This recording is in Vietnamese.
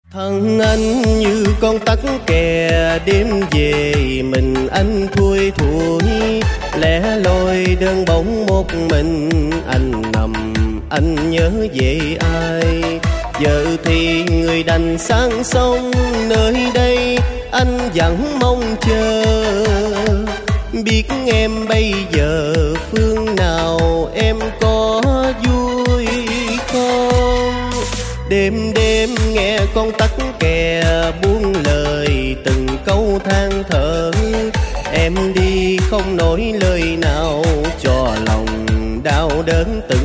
Thân anh như con tắc kè đêm về mình anh thui thủi, lẻ loi đơn bóng một mình anh nằm anh nhớ về ai. Giờ thì người đành sang sông nơi đây anh vẫn mong chờ, biết em bây giờ phương nào em có vui không. Đêm đêm nghe con tắc kè buông lời từng câu than thở, em đi không nói lời nào cho lòng đau đớn từng